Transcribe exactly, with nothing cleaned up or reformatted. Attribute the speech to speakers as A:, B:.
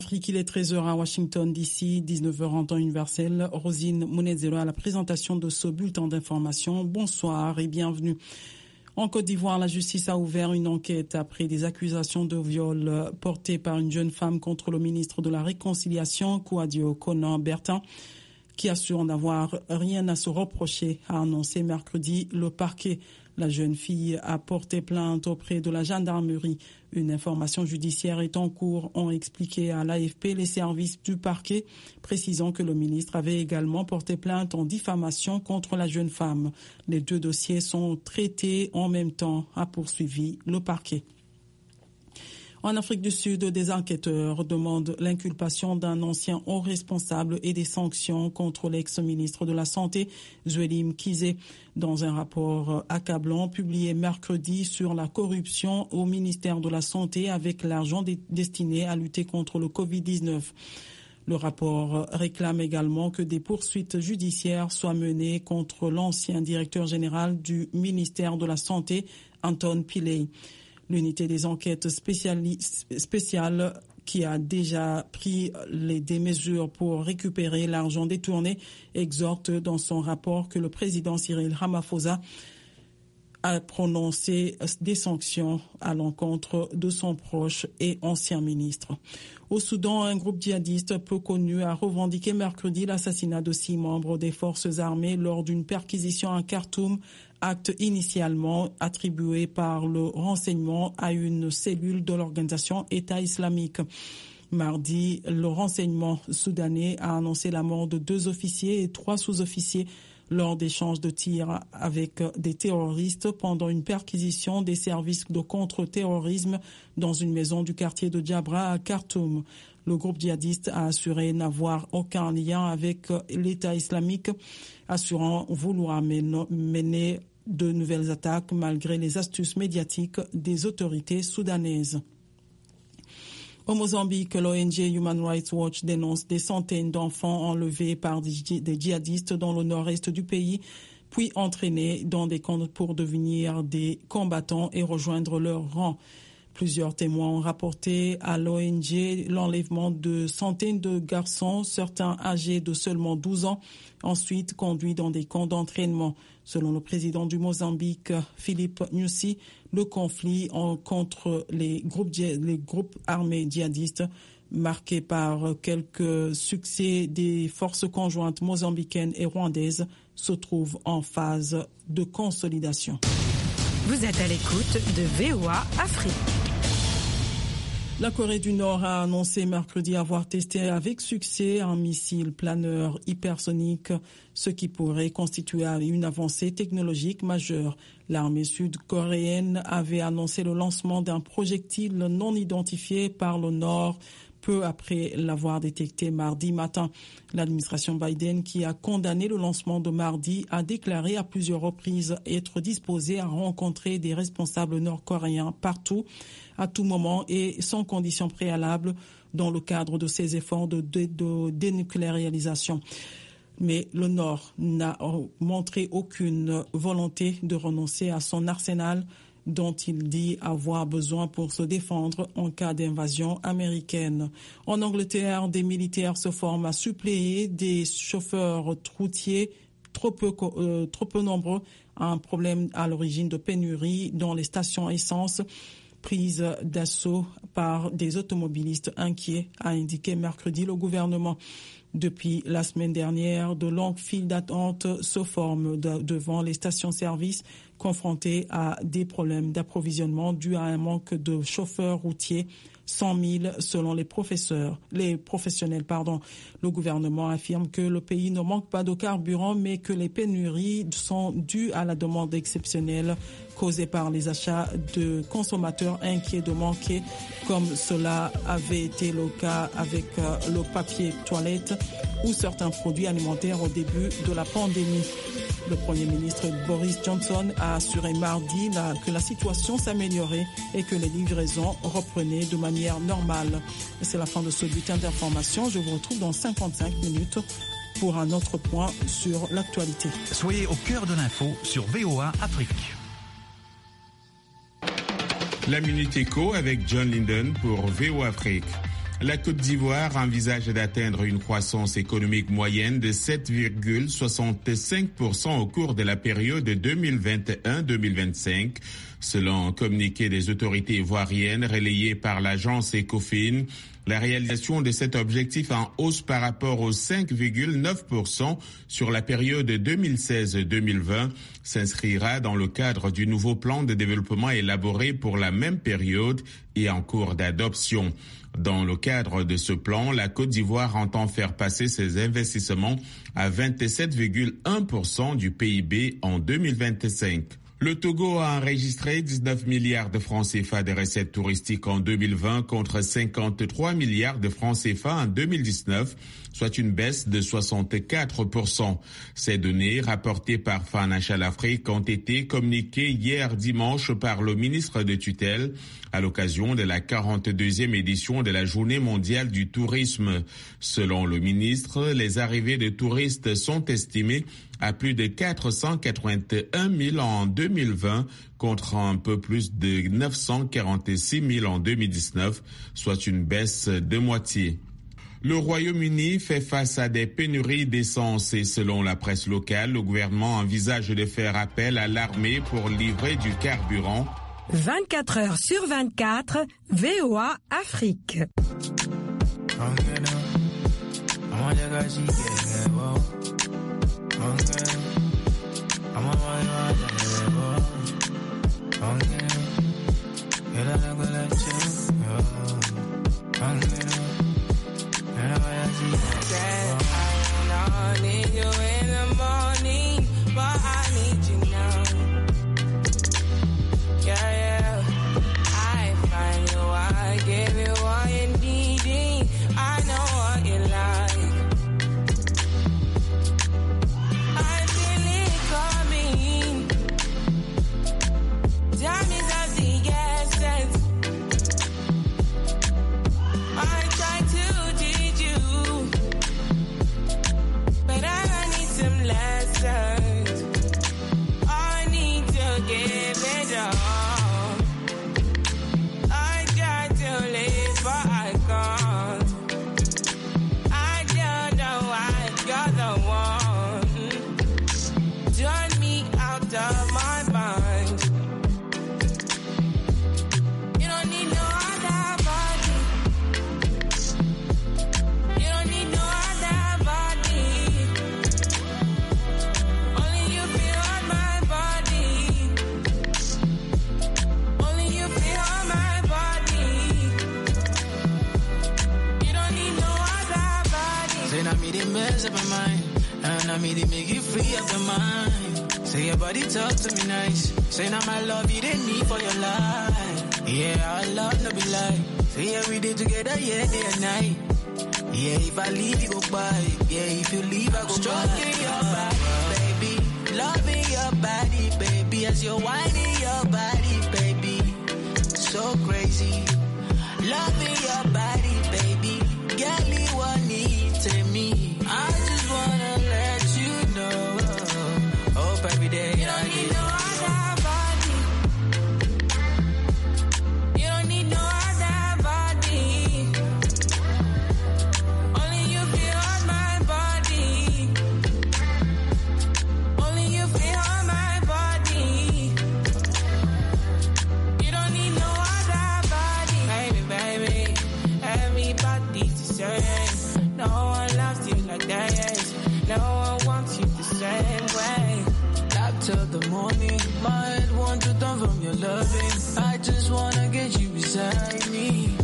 A: Afrique, il est treize heures à Washington D C, dix-neuf heures en temps universel. Rosine Mounezero à la présentation de ce bulletin d'information. Bonsoir et bienvenue. En Côte d'Ivoire, la justice a ouvert une enquête après des accusations de viol portées par une jeune femme contre le ministre de la Réconciliation, Kouadio Konan Bertin, qui assure n'avoir rien à se reprocher, a annoncé mercredi le parquet. La jeune fille a porté plainte auprès de la gendarmerie. Une information judiciaire est en cours, ont expliqué à l'A F P les services du parquet, précisant que le ministre avait également porté plainte en diffamation contre la jeune femme. Les deux dossiers sont traités en même temps, a poursuivi le parquet. En Afrique du Sud, des enquêteurs demandent l'inculpation d'un ancien haut responsable et des sanctions contre l'ex-ministre de la Santé, Zweli Mkhize, dans un rapport accablant publié mercredi sur la corruption au ministère de la Santé avec l'argent destiné à lutter contre le covid dix-neuf. Le rapport réclame également que des poursuites judiciaires soient menées contre l'ancien directeur général du ministère de la Santé, Anton Pillay. L'unité des enquêtes spéciales qui a déjà pris les, des mesures pour récupérer l'argent détourné exhorte dans son rapport que le président Cyril Ramaphosa a prononcé des sanctions à l'encontre de son proche et ancien ministre. Au Soudan, un groupe djihadiste peu connu a revendiqué mercredi l'assassinat de six membres des forces armées lors d'une perquisition à Khartoum, acte initialement attribué par le renseignement à une cellule de l'organisation État islamique. Mardi, le renseignement soudanais a annoncé la mort de deux officiers et trois sous-officiers lors d'échanges de tirs avec des terroristes pendant une perquisition des services de contre-terrorisme dans une maison du quartier de Djabra à Khartoum. Le groupe djihadiste a assuré n'avoir aucun lien avec l'État islamique, assurant vouloir mener de nouvelles attaques malgré les astuces médiatiques des autorités soudanaises. Au Mozambique, l'O N G Human Rights Watch dénonce des centaines d'enfants enlevés par des djihadistes dans le nord-est du pays, puis entraînés dans des camps pour devenir des combattants et rejoindre leur rang. Plusieurs témoins ont rapporté à l'O N G l'enlèvement de centaines de garçons, certains âgés de seulement douze ans, ensuite conduits dans des camps d'entraînement. Selon le président du Mozambique, Philippe Nyusi, le conflit en, contre les groupes, les groupes armés djihadistes, marqué par quelques succès des forces conjointes mozambicaines et rwandaises, se trouve en phase de consolidation.
B: Vous êtes à l'écoute de V O A Afrique.
A: La Corée du Nord a annoncé mercredi avoir testé avec succès un missile planeur hypersonique, ce qui pourrait constituer une avancée technologique majeure. L'armée sud-coréenne avait annoncé le lancement d'un projectile non identifié par le Nord peu après l'avoir détecté mardi matin. L'administration Biden, qui a condamné le lancement de mardi, a déclaré à plusieurs reprises être disposée à rencontrer des responsables nord-coréens partout, à tout moment et sans conditions préalables dans le cadre de ses efforts de, de, de dénucléarisation. Mais le Nord n'a montré aucune volonté de renoncer à son arsenal dont il dit avoir besoin pour se défendre en cas d'invasion américaine. En Angleterre, des militaires se forment à suppléer des chauffeurs routiers trop peu, euh, trop peu nombreux, un problème à l'origine de pénurie dans les stations essence prises d'assaut par des automobilistes inquiets, a indiqué mercredi le gouvernement. Depuis la semaine dernière, de longues files d'attente se forment de, devant les stations-service confrontées à des problèmes d'approvisionnement dus à un manque de chauffeurs routiers, cent mille selon les professeurs, les professionnels, pardon. Le gouvernement affirme que le pays ne manque pas de carburant, mais que les pénuries sont dues à la demande exceptionnelle causée par les achats de consommateurs inquiets de manquer, comme cela avait été le cas avec le papier toilette ou certains produits alimentaires au début de la pandémie. Le Premier ministre Boris Johnson a assuré mardi la, que la situation s'améliorait et que les livraisons reprenaient de manière normale. Et c'est la fin de ce bulletin d'information. Je vous retrouve dans cinquante-cinq minutes pour un autre point sur l'actualité.
C: Soyez au cœur de l'info sur V O A Afrique.
D: La Minute Éco avec John Linden pour V O A Afrique. La Côte d'Ivoire envisage d'atteindre une croissance économique moyenne de sept virgule soixante-cinq pour cent au cours de la période deux mille vingt et un deux mille vingt-cinq, selon un communiqué des autorités ivoiriennes relayé par l'agence Ecofin. La réalisation de cet objectif en hausse par rapport aux cinq virgule neuf pour cent sur la période deux mille seize deux mille vingt s'inscrira dans le cadre du nouveau plan de développement élaboré pour la même période et en cours d'adoption. Dans le cadre de ce plan, la Côte d'Ivoire entend faire passer ses investissements à vingt-sept virgule un pour cent du P I B en deux mille vingt-cinq. Le Togo a enregistré dix-neuf milliards de francs C F A de recettes touristiques en deux mille vingt contre cinquante-trois milliards de francs C F A en deux mille dix-neuf, soit une baisse de soixante-quatre pour cent. Ces données, rapportées par Financial Afrique, ont été communiquées hier dimanche par le ministre de tutelle à l'occasion de la quarante-deuxième édition de la Journée mondiale du tourisme. Selon le ministre, les arrivées de touristes sont estimées à plus de quatre cent quatre-vingt-un mille en deux mille vingt contre un peu plus de neuf cent quarante-six mille en deux mille dix-neuf, soit une baisse de moitié. Le Royaume-Uni fait face à des pénuries d'essence et selon la presse locale, le gouvernement envisage de faire appel à l'armée pour livrer du carburant.
B: vingt-quatre heures sur vingt-quatre, V O A Afrique.
E: Talk to me nice. Say now my love you didn't need for your life. Yeah, our love no be lie. Say yeah we did together, yeah, day and night. Yeah, if I leave you go by. Yeah, if you leave I go stroking your body, baby. Loving your body, baby. As you're whining your body, baby. So crazy. Loving your body, baby. Girl, you want need to me. I just wanna let you know. Hope every day. Till the morning, my head wants to turn from your loving. I just wanna get you beside me.